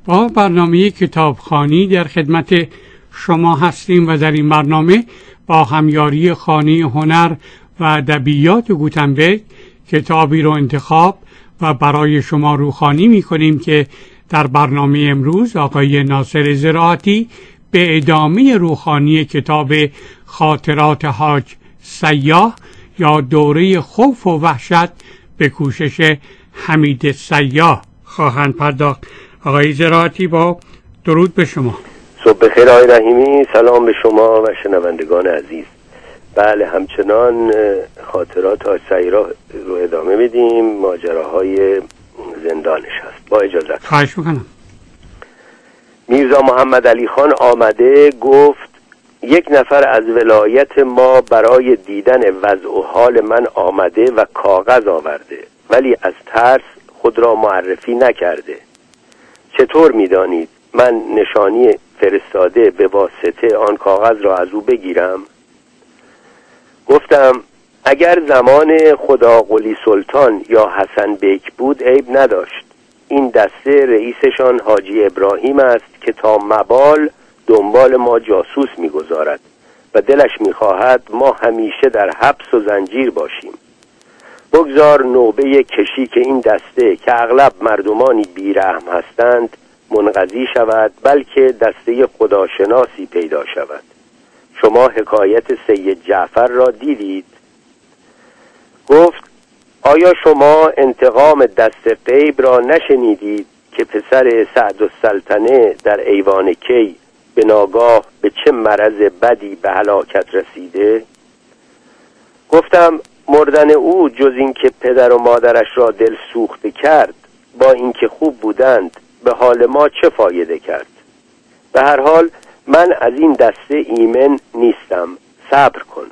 با برنامه کتابخوانی در خدمت شما هستیم و در این برنامه با همیاری خانه هنر و ادبیات گوتنبرگ کتابی رو انتخاب و برای شما روخوانی می‌کنیم که در برنامه امروز آقای ناصر زراعتی به ادامه روخوانی کتاب خاطرات حاج سیاح یا دوره خوف و وحشت به کوشش حمید سیاح خواهند پرداخت. آقای زراعتی با درود به شما. صبح بخیر آقای رحیمی، سلام به شما و شنوندگان عزیز. بله، همچنان خاطرات حاج سیاح رو ادامه میدیم. ماجراهای زندانش هست. با اجازت. خواهش میکنم. میرزا محمد علی خان آمده گفت یک نفر از ولایت ما برای دیدن وضع و حال من آمده و کاغذ آورده، ولی از ترس خود را معرفی نکرده. چطور میدانید من نشانی فرستاده به واسطه آن کاغذ را از او بگیرم؟ گفتم اگر زمان خدا قلی سلطان یا حسن بیک بود عیب نداشت. این دسته رئیسشان حاجی ابراهیم است که تا مبال دنبال ما جاسوس میگذارد و دلش میخواهد ما همیشه در حبس و زنجیر باشیم. بگذار نوبه کشی که این دسته که اغلب مردمانی بیرحم هستند منقضی شود، بلکه دسته خداشناسی پیدا شود. شما حکایت سید جعفر را دیدید؟ گفت آیا شما انتقام دست غیب را نشنیدید که پسر سعدالسلطنه در ایوان کی به ناگاه به چه مرض بدی به هلاکت رسیده؟ گفتم مردن او جز این که پدر و مادرش را دل سوخته کرد، با اینکه خوب بودند به حال ما چه فایده کرد؟ به هر حال من از این دسته ایمن نیستم، صبر کن.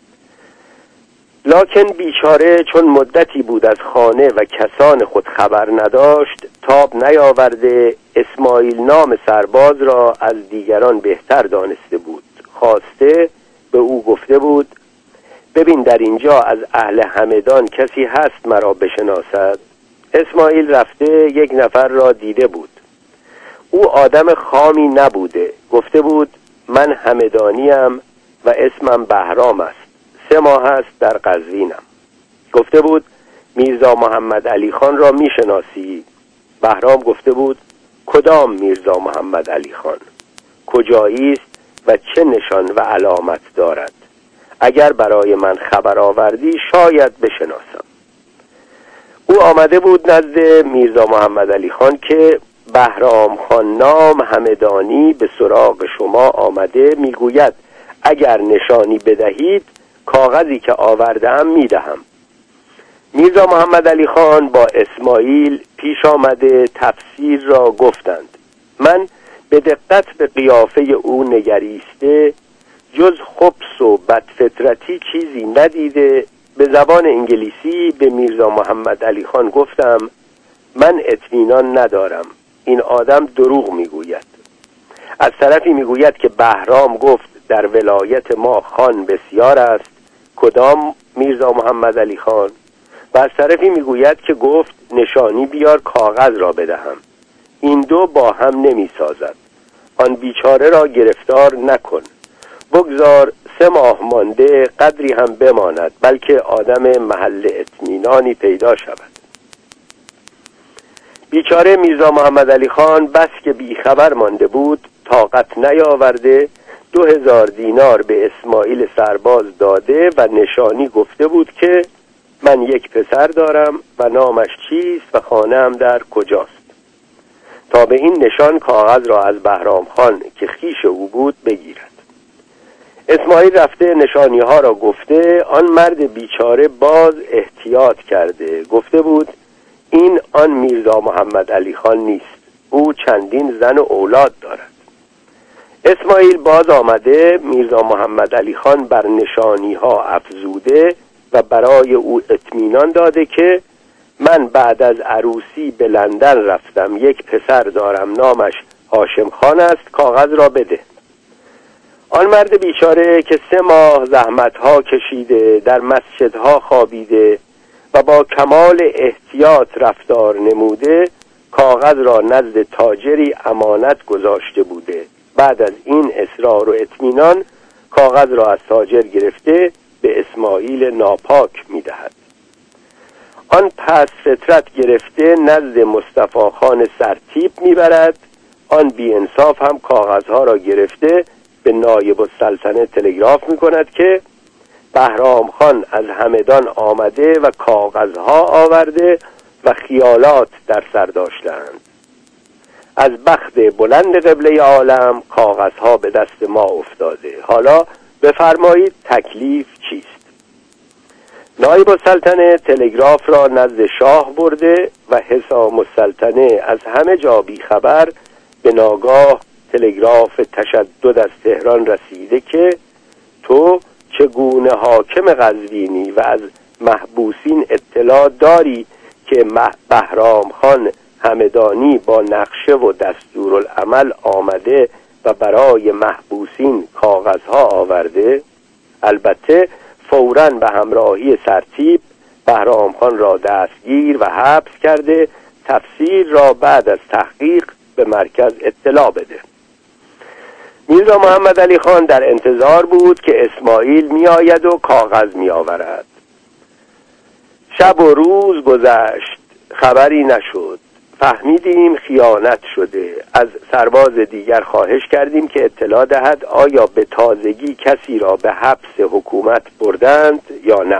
لکن بیچاره چون مدتی بود از خانه و کسان خود خبر نداشت، تاب نیاورده اسماعیل نام سرباز را از دیگران بهتر دانسته بود. خواسته به او گفته بود ببین در اینجا از اهل همدان کسی هست مرا بشناسد؟ اسماعیل رفته یک نفر را دیده بود. او آدم خامی نبوده. گفته بود من همدانیم و اسمم بهرام است، 3 ماه است در قزوینم. گفته بود میرزا محمد علی خان را میشناسی؟ بهرام گفته بود کدام میرزا محمد علی خان؟ کجایی است و چه نشان و علامت دارد؟ اگر برای من خبر آوردی شاید بشناسم. او آمده بود نزد میرزا محمد علی خان که بهرام خان نام همدانی به سراغ شما آمده، میگوید اگر نشانی بدهید کاغذی که آوردم میدهم. میرزا محمد علی خان با اسماعیل پیش آمده تفسیر را گفتند. من به دقت به قیافه او نگریسته جز خبث و بدفطرتی چیزی ندیده به زبان انگلیسی به میرزا محمد علی خان گفتم من اطمینان ندارم، این آدم دروغ میگوید. از طرفی میگوید که بهرام گفت در ولایت ما خان بسیار است، کدام میرزا محمد علی خان؟ و از طرفی میگوید که گفت نشانی بیار کاغذ را بدهم. این دو با هم نمی سازد. آن بیچاره را گرفتار نکن، بگذار 3 ماه مانده قدری هم بماند، بلکه آدم محل اطمینانی پیدا شود. بیچاره میرزا محمد علی خان بس که بیخبر مانده بود، طاقت نیاورده 2000 دینار به اسماعیل سرباز داده و نشانی گفته بود که من یک پسر دارم و نامش چیست و خانه‌ام در کجاست، تا به این نشان کاغذ را از بهرام خان که خیش او بود بگیرد. اسماعیل رفته نشانی ها را گفته. آن مرد بیچاره باز احتیاط کرده، گفته بود این آن میرزا محمد علی خان نیست، او چندین زن و اولاد دارد. اسماعیل باز آمده میرزا محمد علی خان بر نشانی ها افزوده و برای او اطمینان داده که من بعد از عروسی به لندن رفتم، یک پسر دارم نامش هاشم خان است، کاغذ را بده. آن مرد بیچاره که 3 ماه زحمت‌ها کشیده، در مسجدها خوابیده و با کمال احتیاط رفتار نموده، کاغذ را نزد تاجری امانت گذاشته بوده. بعد از این اصرار و اطمینان کاغذ را از تاجر گرفته به اسماعیل ناپاک می‌دهد. آن پس فطرت گرفته نزد مصطفی خان سرتیپ می‌برد. آن بی انصاف هم کاغذها را گرفته به نایب السلطنه تلگراف می‌کند که بهرام خان از همدان آمده و کاغذها آورده و خیالات در سر داشتند. از بخت بلند قبله عالم کاغذها به دست ما افتاده. حالا بفرمایید تکلیف چیست؟ نایب السلطنه تلگراف را نزد شاه برده و حسام السلطنه از همه جا بی خبر به ناگاه تلگراف تشدد از تهران رسیده که تو چگونه حاکم قزوینی و از محبوسین اطلاع داری که بهرام خان همدانی با نقشه و دستورالعمل آمده و برای محبوسین کاغذها آورده؟ البته فوراً به همراهی سرتیپ بهرام خان را دستگیر و حبس کرده تفسیر را بعد از تحقیق به مرکز اطلاع بده. میرزا محمد علی خان در انتظار بود که اسماعیل می آید و کاغذ می آورد. شب و روز گذشت، خبری نشد. فهمیدیم خیانت شده. از سرباز دیگر خواهش کردیم که اطلاع دهد آیا به تازگی کسی را به حبس حکومت بردند یا نه.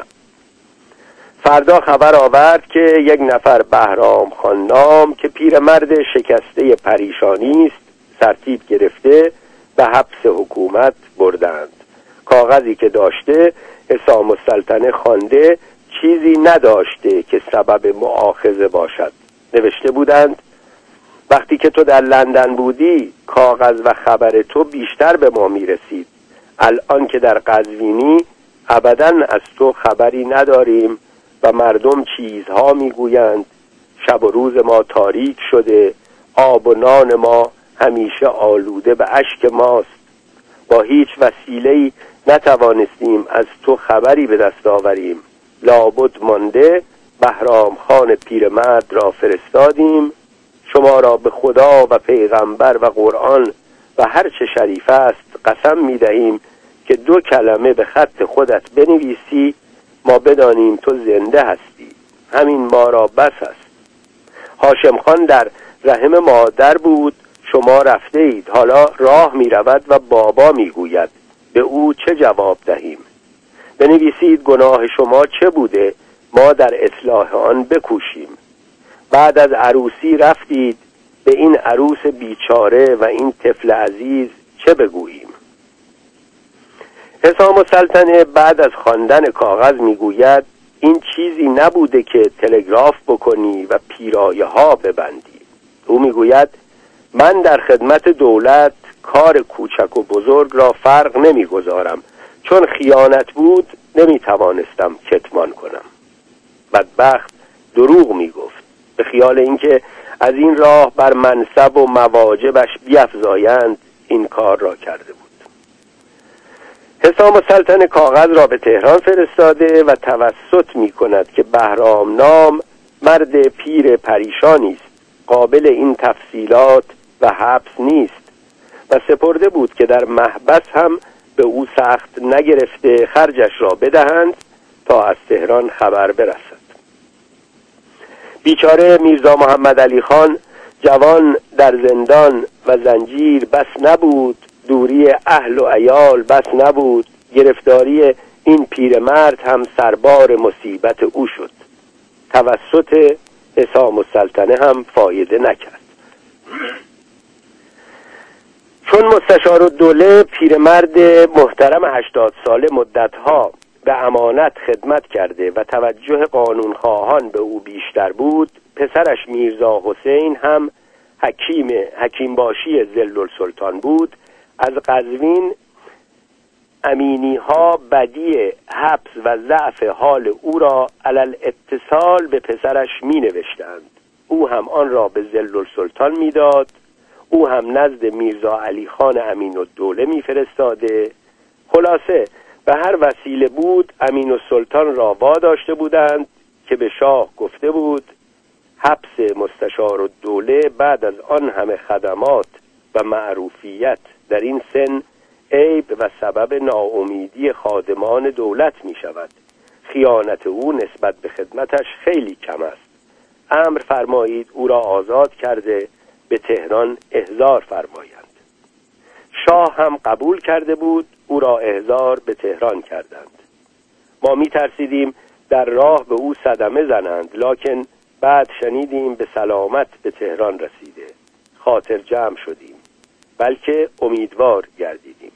فردا خبر آورد که یک نفر بهرام خان نام که پیرمرد شکسته پریشانی است سرتیپ گرفته به حبس حکومت بردند. کاغذی که داشته حسام السلطنه خوانده چیزی نداشته که سبب مؤاخذه باشد. نوشته بودند وقتی که تو در لندن بودی کاغذ و خبر تو بیشتر به ما میرسید. الان که در قزوینی ابداً از تو خبری نداریم و مردم چیزها میگویند. شب و روز ما تاریک شده، آب و نان ما همیشه آلوده به اشک ماست. با هیچ وسیله‌ای نتوانستیم از تو خبری به دست آوریم. لابد مانده بهرام خان پیرمرد را فرستادیم. شما را به خدا و پیغمبر و قرآن و هر چه شریف است قسم می دهیم که 2 کلمه به خط خودت بنویسی ما بدانیم تو زنده هستی. همین ما را بس است. هاشم خان در رحم مادر بود، شما رفته اید. حالا راه می رود و بابا می گوید. به او چه جواب دهیم؟ بنویسید گناه شما چه بوده، ما در اصلاح آن بکوشیم. بعد از عروسی رفتید، به این عروس بیچاره و این طفل عزیز چه بگوییم؟ حسام السلطنه بعد از خواندن کاغذ میگوید این چیزی نبوده که تلگراف بکنی و پیرایه ها ببندی. او میگوید من در خدمت دولت کار کوچک و بزرگ را فرق نمیگذارم، چون خیانت بود نمیتوانستم کتمان کنم. بدبخت دروغ میگفت به خیال اینکه از این راه بر منصب و مواجبش بیفزایند این کار را کرده بود. حسام السلطنه کاغذ را به تهران فرستاده و توسط می کند که بهرام نام مرد پیر پریشانی است، قابل این تفصیلات و حبس نیست و سپرده بود که در محبس هم به او سخت نگرفته خرجش را بدهند تا از تهران خبر برسد. بیچاره میرزا محمد علی خان جوان در زندان و زنجیر بس نبود، دوری اهل و عیال بس نبود، گرفتاری این پیرمرد هم سربار مصیبت او شد. توسط حسام السلطنه هم فایده نکرد. چون مستشارالدوله پیرمرد محترم 80 ساله مدتها به امانت خدمت کرده و توجه قانونخواهان به او بیشتر بود، پسرش میرزا حسین هم حکیم باشی ظلالسلطان بود. از قزوین امینی ها بدی حبس و ضعف حال او را علل اتصال به پسرش می نوشتند. او هم آن را به ظلالسلطان می داد. او هم نزد میرزا علی خان امین الدوله می فرستاده. خلاصه به هر وسیله بود امین السلطان را واداشته بودند که به شاه گفته بود حبس مستشار الدوله بعد از آن همه خدمات و معروفیت در این سن عیب و سبب ناامیدی خادمان دولت می شود. خیانت او نسبت به خدمتش خیلی کم است. امر فرمایید او را آزاد کرده به تهران احضار فرمایند. شاه هم قبول کرده بود، او را احضار به تهران کردند. ما می ترسیدیم در راه به او صدمه زنند، لکن بعد شنیدیم به سلامت به تهران رسیده. خاطر جمع شدیم، بلکه امیدوار گردیدیم.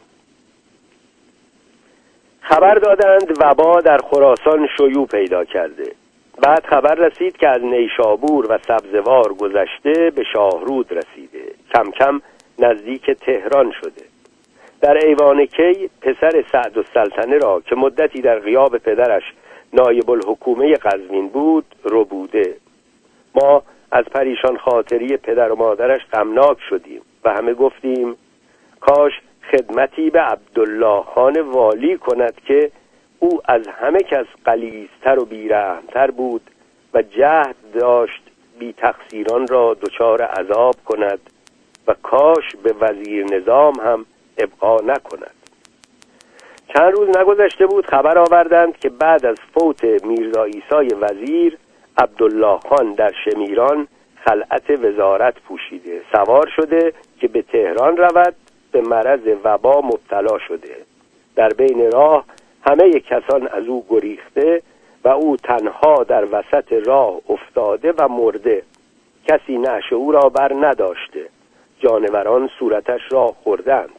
خبر دادند وبا در خراسان شیوع پیدا کرده. بعد خبر رسید که از نیشابور و سبزوار گذشته به شاهرود رسیده، کم کم نزدیک تهران شده. در ایوان کی پسر سعدالسلطنه را که مدتی در غیاب پدرش نایب الحکومه قزوین بود ربوده. ما از پریشان خاطری پدر و مادرش غمناک شدیم و همه گفتیم کاش خدمتی به عبدالله خان والی کند که او از همه کس غلیظتر و بیرحمتر بود و جهد داشت بی تقصیران را دچار عذاب کند و کاش به وزیر نظام هم ابقا نکند. چند روز نگذشته بود خبر آوردند که بعد از فوت میرزا عیسی وزیر عبدالله خان در شمیران خلعت وزارت پوشیده سوار شده که به تهران رود. به مرض وبا مبتلا شده. در بین راه همه کسان از او گریخته و او تنها در وسط راه افتاده و مرده. کسی نعش او را بر نداشته. جانوران صورتش را خوردند.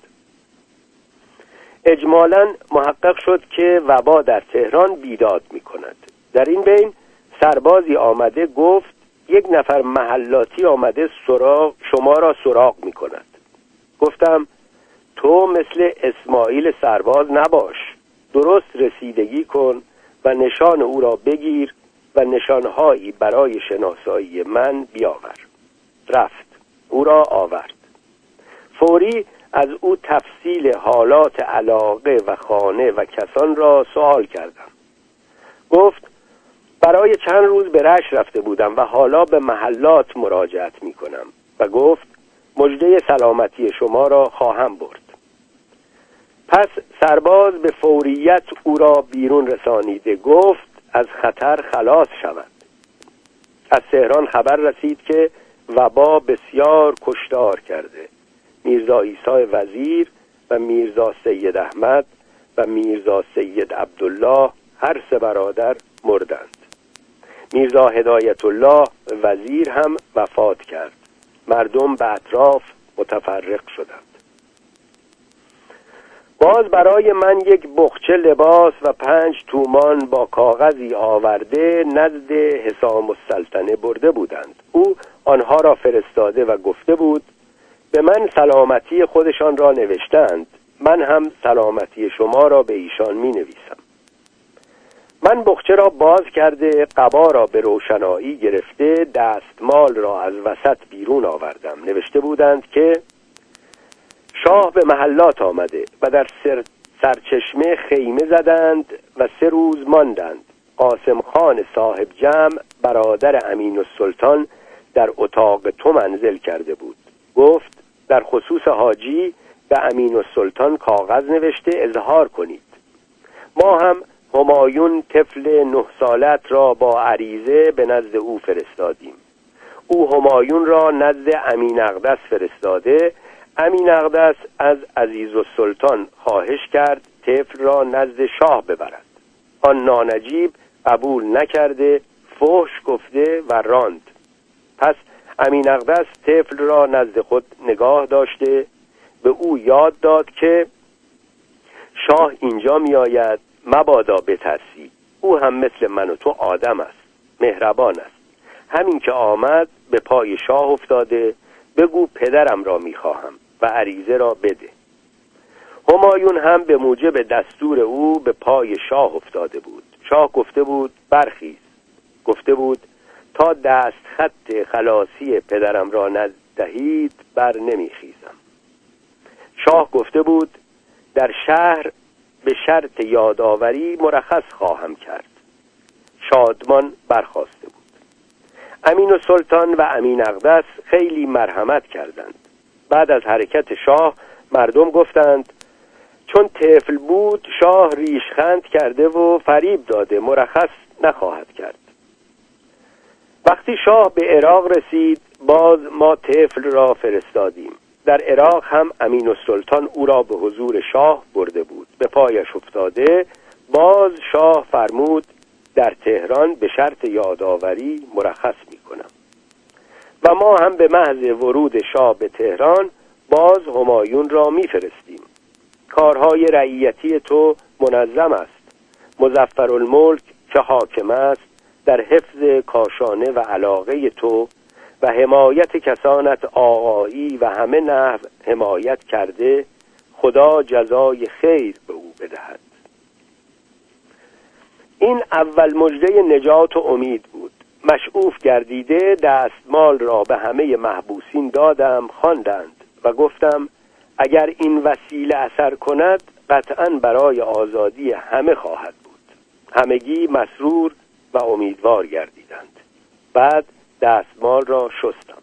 اجمالاً محقق شد که وبا در تهران بیداد می کند. در این بین سربازی آمده گفت یک نفر محلاتی آمده شما را سراغ می کند. گفتم تو مثل اسماعیل سرباز نباش، درست رسیدگی کن و نشان او را بگیر و نشانهایی برای شناسایی من بیاور. رفت، او را آورد. فوری از او تفصیل حالات علاقه و خانه و کسان را سوال کردم. گفت برای چند روز به رشت رفته بودم و حالا به محلات مراجعت می کنم و گفت مژده سلامتی شما را خواهم برد. پس سرباز به فوریت او را بیرون رسانیده گفت از خطر خلاص شود. از تهران خبر رسید که وبا بسیار کشتار کرده. میرزا عیسی وزیر و میرزا سید احمد و میرزا سید عبدالله هر سه برادر مردند. میرزا هدایت الله وزیر هم وفات کرد. مردم به اطراف متفرق شدند. باز برای من یک بخچه لباس و 5 تومان با کاغذی آورده نزد حسام السلطنه برده بودند. او آنها را فرستاده و گفته بود به من سلامتی خودشان را نوشتند، من هم سلامتی شما را به ایشان می نویسم. من بخچه را باز کرده قبا را به روشنایی گرفته دستمال را از وسط بیرون آوردم. نوشته بودند که شاه به محلات آمده و در سرچشمه خیمه زدند و 3 روز ماندند. قاسم خان صاحب جمع برادر امین السلطان در اتاق تو منزل کرده بود. گفت در خصوص حاجی به امین السلطان کاغذ نوشته اظهار کنید. ما هم همایون طفل 9 سالت را با عریضه به نزد او فرستادیم. او همایون را نزد امین اقدس فرستاده. امین اقدس از عزیزالسلطان خواهش کرد طفل را نزد شاه ببرد. آن نانجیب قبول نکرده، فحش گفته و راند. پس امین اقدس طفل را نزد خود نگاه داشته به او یاد داد که شاه اینجا می آید، مبادا بترسی. او هم مثل من و تو آدم است، مهربان است. همین که آمد به پای شاه افتاده بگو پدرم را می خواهم و عریضه را بده. همایون هم به موجب دستور او به پای شاه افتاده بود. شاه گفته بود برخیز. گفته بود تا دست خط خلاصی پدرم را ندهید بر نمیخیزم. شاه گفته بود در شهر به شرط یادآوری مرخص خواهم کرد. شادمان برخاسته بود. امین السلطان و امین اقدس خیلی مرحمت کردند. بعد از حرکت شاه مردم گفتند چون طفل بود شاه ریشخند کرده و فریب داده، مرخص نخواهد کرد. وقتی شاه به عراق رسید باز ما طفل را فرستادیم. در عراق هم امین السلطان او را به حضور شاه برده بود. به پایش افتاده باز شاه فرمود در تهران به شرط یادآوری مرخص می‌کنم. و ما هم به محض ورود شاه به تهران باز همایون را می‌فرستیم. کارهای رعیتی تو منظم است. مظفرالملک که حاکم است در حفظ کاشانه و علاقه تو و حمایت کسانت آقایی و همه نحو حمایت کرده، خدا جزای خیر به او بدهد. این اول مژده نجات و امید بود. مشعوف گردیده دستمال را به همه محبوسین دادم، خواندند و گفتم اگر این وسیله اثر کند قطعاً برای آزادی همه خواهد بود. همگی مسرور و امیدوار گردیدند. بعد دستمال را شستم.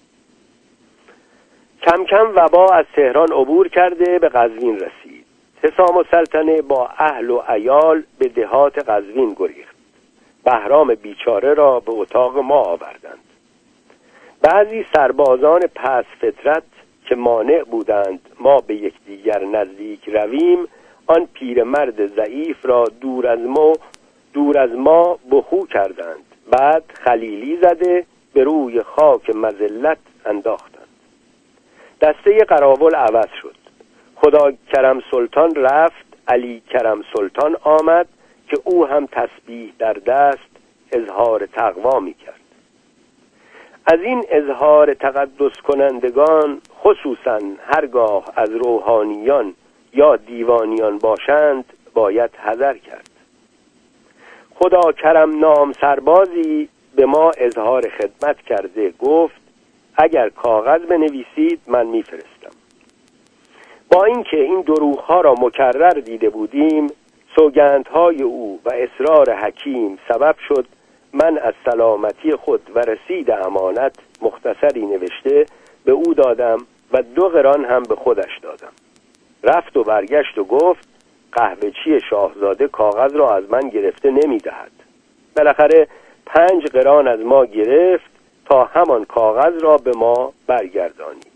کم کم وبا از تهران عبور کرده به قزوین رسید. حسام السلطنه با اهل و عیال به دهات قزوین گریخت. بهرام بیچاره را به اتاق ما آوردند. بعضی سربازان پس فطرت که مانع بودند ما به یکدیگر نزدیک رویم، آن پیرمرد ضعیف را دور از ما بخو کردند. بعد خلیلی زده به روی خاک مذلت انداختند. دسته قراول عوض شد. خدا کرم سلطان رفت، علی کرم سلطان آمد که او هم تسبیح در دست اظهار تقوا می کرد. از این اظهار تقدس کنندگان خصوصاً هرگاه از روحانیان یا دیوانیان باشند باید حذر کرد. خدا کرم نام سربازی به ما اظهار خدمت کرده، گفت اگر کاغذ بنویسید من میفرستم. با اینکه این دروغ‌ها را مکرر دیده بودیم، سوگندهای او و اصرار حکیم سبب شد من از سلامتی خود و رسید امانت مختصری نوشته به او دادم و 2 قران هم به خودش دادم. رفت و برگشت و گفت قهوه‌چی شاهزاده کاغذ را از من گرفته نمی‌دهد. بالاخره 5 قران از ما گرفت تا همان کاغذ را به ما برگردانید.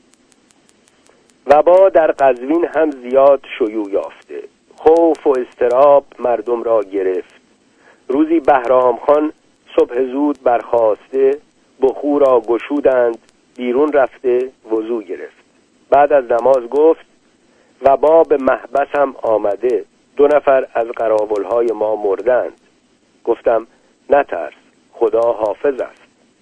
وبا در قزوین هم زیاد شیوع یافته. خوف و اضطراب مردم را گرفت. روزی بهرام خان صبح زود برخاسته بخور را گشودند، بیرون رفته وضو گرفت. بعد از نماز گفت وبا به محبس هم آمده، 2 نفر از قراولهای ما مردند. گفتم نترس، خدا حافظ است.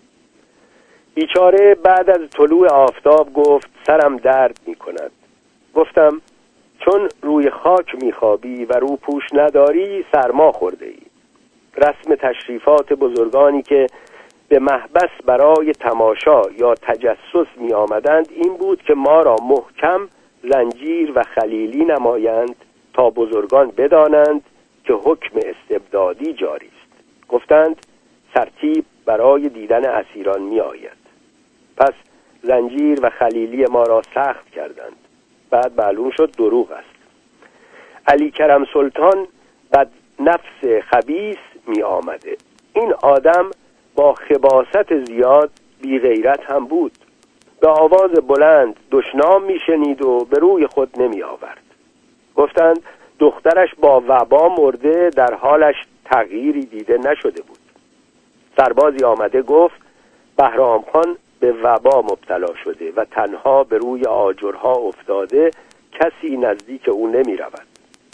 بیچاره بعد از طلوع آفتاب گفت سرم درد می کند. گفتم چون روی خاک می خوابی و روپوش نداری سرما خورده ای. رسم تشریفات بزرگانی که به محبس برای تماشا یا تجسس می آمدند این بود که ما را محکم زنجیر و خلیلی نمایند تا بزرگان بدانند که حکم استبدادی جاری است. گفتند ترتیب برای دیدن اسیران می آید. پس زنجیر و خلیلی ما را سخت کردند. بعد معلوم شد دروغ است. علی کرم سلطان بد نفس خبیث می آمده. این آدم با خباثت زیاد بی غیرت هم بود. به آواز بلند دشنام می شنید و به روی خود نمی آورد. گفتند دخترش با وبا مرده، در حالش تغییری دیده نشده بود. سربازی آمده گفت بهرام خان به وبا مبتلا شده و تنها به روی آجرها افتاده، کسی نزدیک او نمی رود.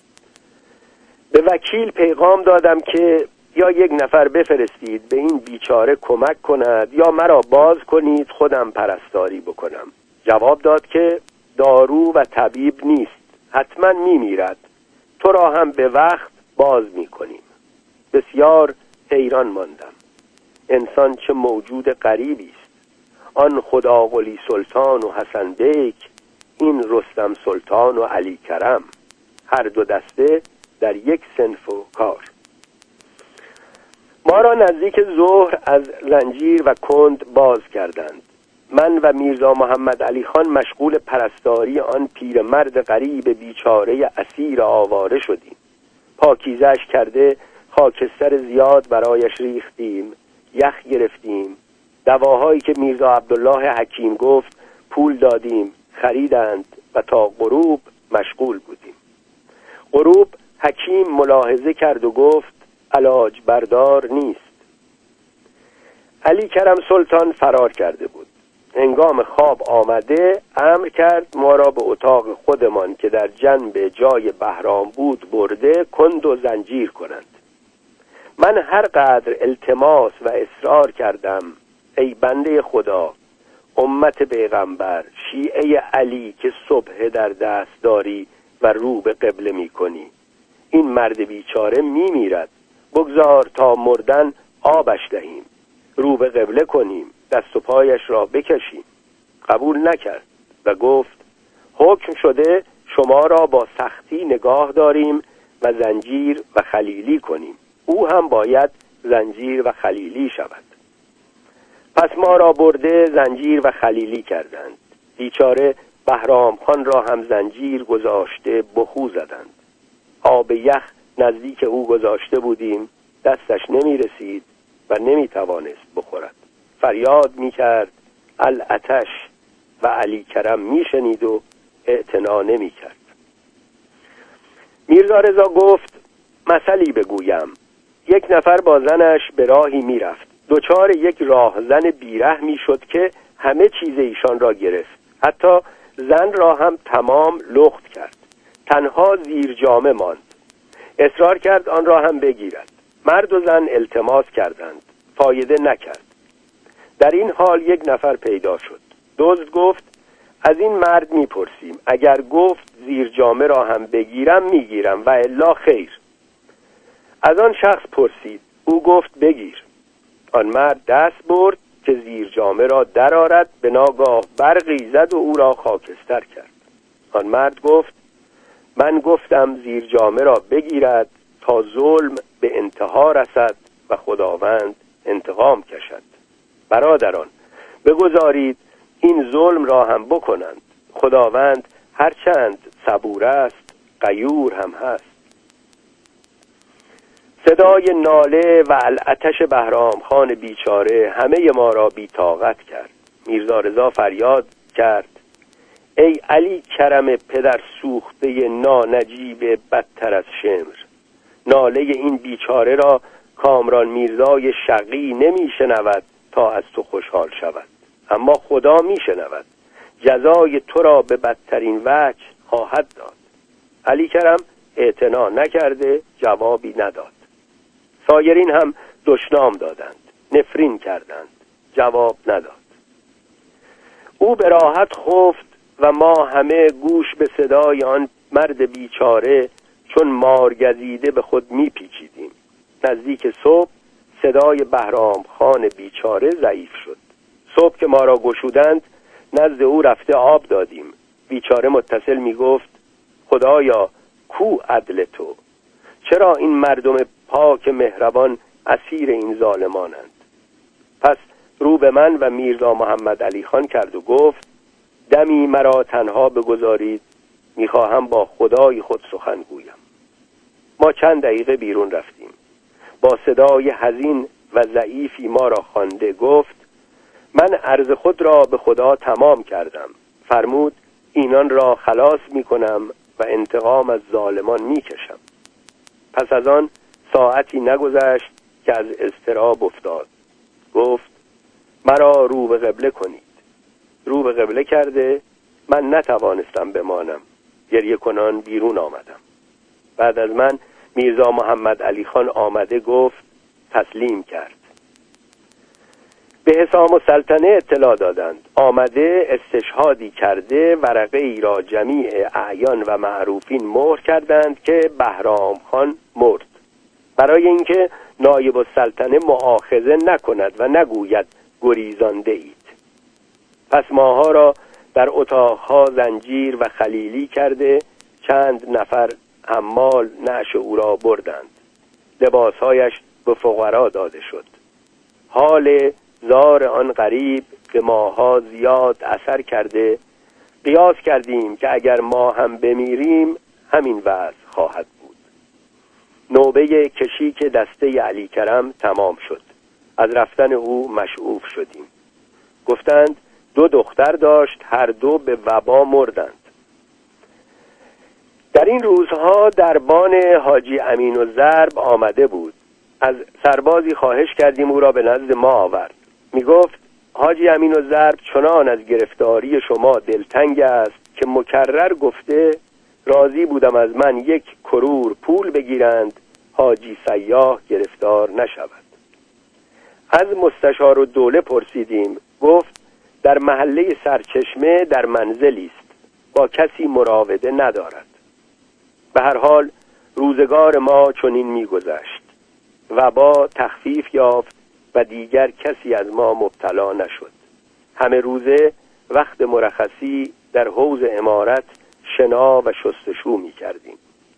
به وکیل پیغام دادم که یا 1 نفر بفرستید به این بیچاره کمک کند یا مرا باز کنید خودم پرستاری بکنم. جواب داد که دارو و طبیب نیست، حتما میمیرد، تو را هم به وقت باز میکنیم. بسیار حیران ماندم. انسان چه موجود غریبی است. آن خدا قلی سلطان و حسن بیک، این رستم سلطان و علی کرم، هر 2 دسته در یک صنف و کار. ما را نزدیک ظهر از زنجیر و کند باز کردند. من و میرزا محمد علی خان مشغول پرستاری آن پیرمرد غریب بیچاره اسیر آواره شدیم. پاکیزش کرده خاکستر زیاد برایش ریختیم، یخ گرفتیم، دواهایی که میرزا عبدالله حکیم گفت پول دادیم، خریدند و تا غروب مشغول بودیم. غروب حکیم ملاحظه کرد و گفت علاج بردار نیست. علی کرم سلطان فرار کرده بود. هنگام خواب آمده امر کرد ما را به اتاق خودمان که در جنب جای بهرام بود برده کند و زنجیر کنند. من هر قدر التماس و اصرار کردم ای بنده خدا، امت پیغمبر، شیعه علی که صبح در دست داری و رو به قبله می کنی، این مرد بیچاره می میرد، بگذار تا مردن آبش دهیم، رو به قبله کنیم، دست و پایش را بکشیم. قبول نکرد و گفت حکم شده شما را با سختی نگاه داریم و زنجیر و خلیلی کنیم. او هم باید زنجیر و خلیلی شود. پس ما را برده زنجیر و خلیلی کردند. بیچاره بهرام خان را هم زنجیر گذاشته بخو زدند. آب یخ نزدیک او گذاشته بودیم، دستش نمی رسید و نمی توانست بخورد. فریاد می کرد العطش و علی کرم می شنید و اعتنا نمی کرد. میرزا رضا گفت مثلی بگویم. یک نفر با زنش به راهی می رفت. دوچار یک راهزن بیرحمی شد که همه چیز ایشان را گرفت. حتی زن را هم تمام لخت کرد. تنها زیر جامه ماند. اصرار کرد آن را هم بگیرد. مرد و زن التماس کردند. فایده نکرد. در این حال یک نفر پیدا شد. دزد گفت از این مرد میپرسیم، اگر گفت زیر جامه را هم بگیرم میگیرم و الا خیر. از آن شخص پرسید، او گفت بگیر. آن مرد دست برد که زیر جامه را درآورد، به ناگاه برقی زد و او را خاکستر کرد. آن مرد گفت من گفتم زیر جامه را بگیرد تا ظلم به انتها رسد و خداوند انتقام کشد. برادران بگذارید این ظلم را هم بکنند. خداوند هرچند صبور است غیور هم هست. صدای ناله و العطش بهرام خان بیچاره همه ما را بی‌طاقت کرد. میرزا رضا فریاد کرد ای علی کرم پدر سوخته نانجیب بدتر از شمر، ناله این بیچاره را کامران میرزای شقی نمی شنود تا از تو خوشحال شود، اما خدا می شنود، جزای تو را به بدترین وجه خواهد داد. علی کرم اعتنا نکرده، جوابی نداد. سایرین هم دشنام دادند، نفرین کردند، جواب نداد. او به راحت خفت و ما همه گوش به صدای آن مرد بیچاره چون مارگزیده به خود می پیچیدیم. نزدیک صبح صدای بهرام خان بیچاره ضعیف شد. صبح که ما را گشودند نزد او رفته آب دادیم. بیچاره متصل می گفت خدایا کو عدل تو؟ چرا این مردم پاک مهربان اسیر این ظالمانند؟ پس رو به من و میرزا محمد علی خان کرد و گفت دمی مرا تنها بگذارید، میخواهم با خدای خود سخن گویم. ما چند دقیقه بیرون رفتیم. با صدای حزین و ضعیفی ما را خوانده گفت من عرض خود را به خدا تمام کردم. فرمود اینان را خلاص میکنم و انتقام از ظالمان میکشم. پس از آن ساعتی نگذشت که از اضطراب افتاد. گفت مرا رو به قبله کنید. رو به قبله کرده من نتوانستم بمانم. گریه کنان بیرون آمدم. بعد از من میرزا محمد علی خان آمده گفت تسلیم کرد. به حسام السلطنه اطلاع دادند. آمده استشهادی کرده ورقه ای را جمیع اعیان و معروفین مهر کردند که بهرام خان مرد، برای اینکه نایب السلطنه مؤاخذه نکند و نگوید گریزانده اید. پس ماها را در اتاقها زنجیر و خلیلی کرده چند نفر حمال نعش او را بردند. لباسهایش به فقرا داده شد. حال زار آن غریب به ماها زیاد اثر کرده. قیاس کردیم که اگر ما هم بمیریم همین وضع خواهد بود. نوبه کشیک دسته علی کرم تمام شد. از رفتن او مشعوف شدیم. گفتند 2 دختر داشت، هر دو به وبا مردند. در این روزها دربان حاجی امین الضرب آمده بود. از سربازی خواهش کردیم او را به نزد ما آورد. می گفت حاجی امین الضرب چنان از گرفتاری شما دلتنگ است که مکرر گفته راضی بودم از من 1 کرور پول بگیرند حاجی سیاح گرفتار نشود. از مستشار الدوله پرسیدیم. گفت در محله سرچشمه در منزلی است، با کسی مراوده ندارد. به هر حال روزگار ما چنین می‌گذشت. وبا تخفیف یافت و دیگر کسی از ما مبتلا نشد. همه روزه وقت مرخصی در حوض عمارت شنا و شستشو می‌کردیم.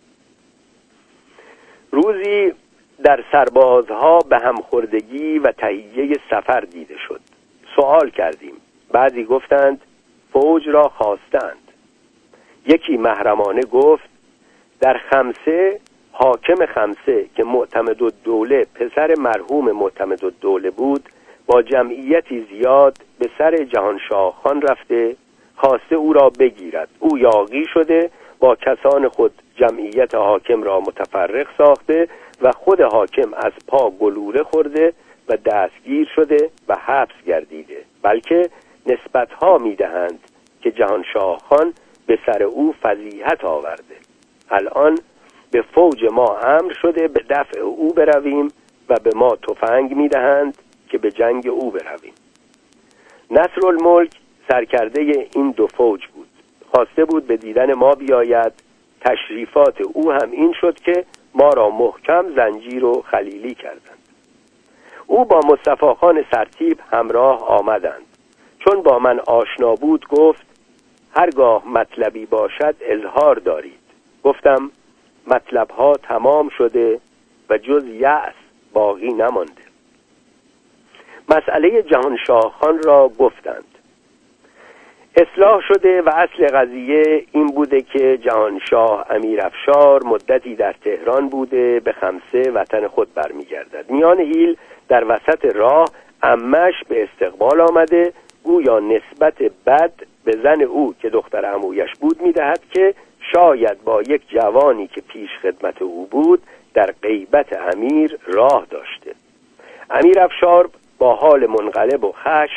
روزی در سربازها به همخوردگی و تهیه سفر دیده شد. سوال کردیم. بعضی گفتند فوج را خواستند. یکی محرمانه گفت در خمسه حاکم خمسه که معتمدالدوله پسر مرحوم معتمدالدوله بود با جمعیتی زیاد به سر جهانشاه خان رفته خواسته او را بگیرد. او یاغی شده با کسان خود جمعیت حاکم را متفرق ساخته و خود حاکم از پا گلوله خورده و دستگیر شده و حبس گردیده. بلکه نسبتها میدهند که جهانشاه خان به سر او فضیحت آورده. الان به فوج ما امر شده به دفع او برویم و به ما تفنگ میدهند که به جنگ او برویم. نصرالملک سرکرده این 2 فوج بود. خواسته بود به دیدن ما بیاید. تشریفات او هم این شد که ما را محکم زنجیر و خلیلی کردند. او با مصطفی خان سرتیپ همراه آمدند. چون با من آشنا بود گفت هرگاه مطلبی باشد اظهار دارید. گفتم مطلبها تمام شده و جز یأس باقی نمانده. مسئله جهانشاه خان را گفتند. اصلاح شده و اصل قضیه این بوده که جهانشاه امیرافشار مدتی در تهران بوده به خمسه وطن خود برمیگردد. میان حیل در وسط راه عمش به استقبال آمده گویا نسبت بد به زن او که دختر عمویش بود میدهد که شاید با یک جوانی که پیش خدمت او بود در غیبت امیر راه داشته. امیرافشار با حال منقلب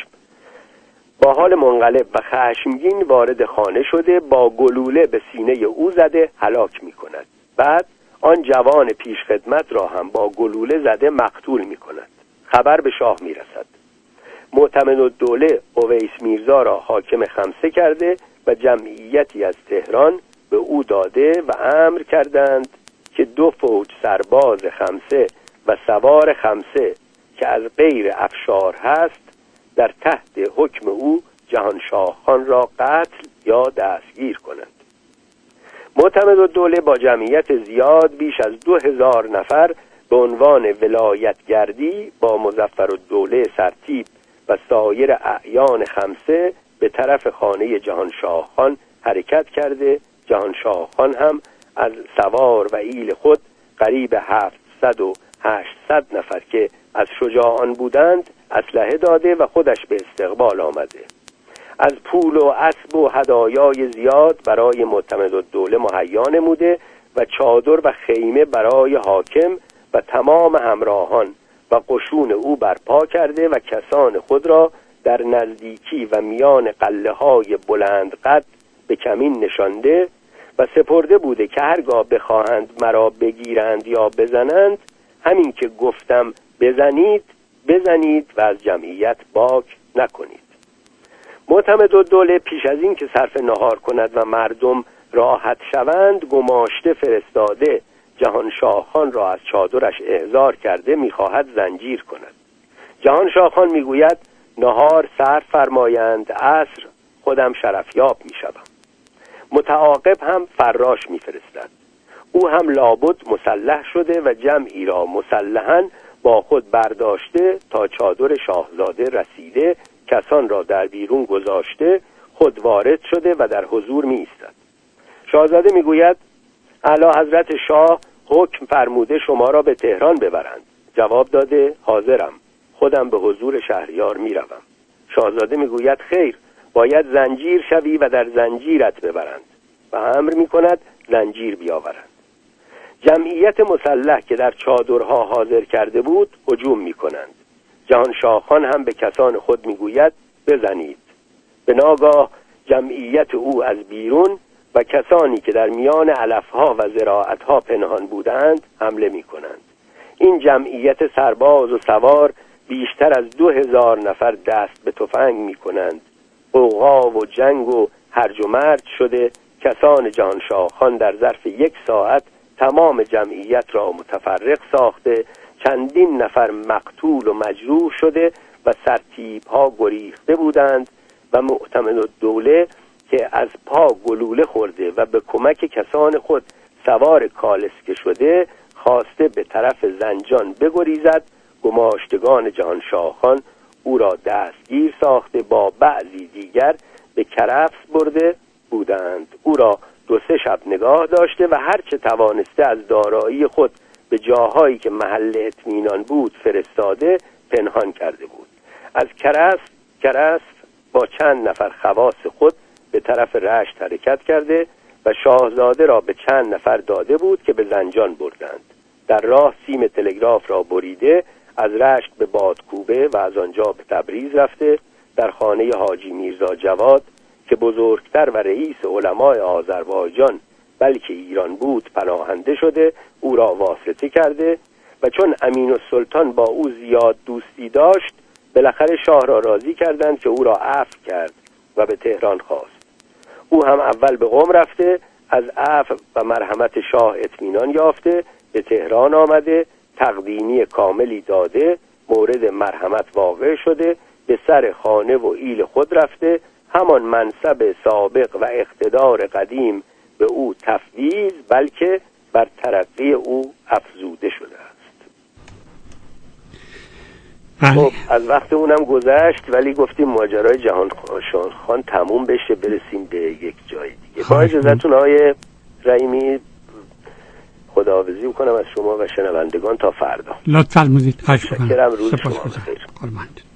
و خشمگین وارد خانه شده با گلوله به سینه او زده هلاک می کند. بعد آن جوان پیش خدمت را هم با گلوله زده مقتول می کند. خبر به شاه می رسد. معتمدالدوله اویس میرزا را حاکم خمسه کرده و جمعیتی از تهران به او داده و امر کردند که 2 فوج سرباز خمسه و سوار خمسه که از غیر افشار هست در تحت حکم او جهانشاه خان را قتل یا دستگیر کنند. معتمدالدوله با جمعیت زیاد بیش از 2000 نفر به عنوان ولایتگردی با مظفرالدوله سرتیپ و سایر اعیان خمسه به طرف خانه جهانشاه خان حرکت کرده. جهانشاه خان هم از سوار و ایل خود قریب 700 و 800 نفر که از شجاعان بودند اسلحه داده و خودش به استقبال آمده. از پول و اسب و هدایای زیاد برای معتمدالدوله مهیا نموده و چادر و خیمه برای حاکم و تمام همراهان و قشون او برپا کرده و کسان خود را در نزدیکی و میان قله‌های بلند قد به کمین نشانده و سپرده بوده که هرگاه بخواهند مرا بگیرند یا بزنند همین که گفتم بزنید و از جمعیت باک نکنید. معتمدالدوله پیش از این که صرف نهار کند و مردم راحت شوند گماشته فرستاده جهانشاه خان را از چادرش احضار کرده میخواهد زنجیر کند. جهانشاه خان میگوید نهار صرف فرمایند، عصر خودم شرفیاب میشوم. متعاقب هم فراش میفرستد. او هم لابد مسلح شده و جمعی را مسلحاً با خود برداشته تا چادر شاهزاده رسیده، کسان را در بیرون گذاشته، خود وارد شده و در حضور می ایستد. شاهزاده می گوید اعلی حضرت شاه حکم فرموده شما را به تهران ببرند. جواب داده حاضرم، خودم به حضور شهریار می روم. شاهزاده می گوید خیر، باید زنجیر شوی و در زنجیرت ببرند و امر می کند زنجیر بیاورند. جمعیت مسلح که در چادرها حاضر کرده بود هجوم می کنند. جهانشاه خان هم به کسان خود می گوید بزنید. به ناگاه جمعیت او از بیرون و کسانی که در میان علفها و زراعتها پنهان بودند حمله می کنند. این جمعیت سرباز و سوار بیشتر از 2000 نفر دست به تفنگ می کنند. غوغا و جنگ و هرج و مرج شده. کسان جهانشاه خان در ظرف 1 ساعت تمام جمعیت را متفرق ساخته، چندین نفر مقتول و مجروح شده و سرتیپ‌ها گریخته بودند و معتمدالدوله که از پا گلوله خورده و به کمک کسان خود سوار کالسکه شده خواسته به طرف زنجان بگریزد. گماشتگان جهانشاه خان او را دستگیر ساخته با بعضی دیگر به کرفس برده بودند. او را 2-3 شب نگاه داشته و هرچه توانسته از دارایی خود به جاهایی که محل اطمینان بود فرستاده پنهان کرده بود. از کرفس با چند نفر خواص خود به طرف رشت حرکت کرده و شاهزاده را به چند نفر داده بود که به زنجان بردند. در راه سیم تلگراف را بریده از رشت به بادکوبه و از آنجا به تبریز رفته. در خانه حاجی میرزا جواد که بزرگتر و رئیس علمای آذربایجان بلکه ایران بود پناهنده شده، او را واسطه کرده و چون امین السلطان با او زیاد دوستی داشت بالاخره شاه را راضی کردند که او را عفو کرد و به تهران خواست. او هم اول به قم رفته، از عفو و مرحمت شاه اطمینان یافته به تهران آمده، تقدیمی کاملی داده، مورد مرحمت واقع شده، به سر خانه و ایل خود رفته، همان منصب سابق و اقتدار قدیم به او تفویض بلکه بر ترقی او افزوده شده است. خب از وقت اونم گذشت، ولی گفتیم ماجرای جهانشاه خان تموم بشه برسیم به یک جای دیگه. با اجازهتون آقای رحیمی خداحافظی میکنم از شما و شنوندگان تا فردا. لطفاً فرمودید. خواهش می‌کنم. روز شما بخیر.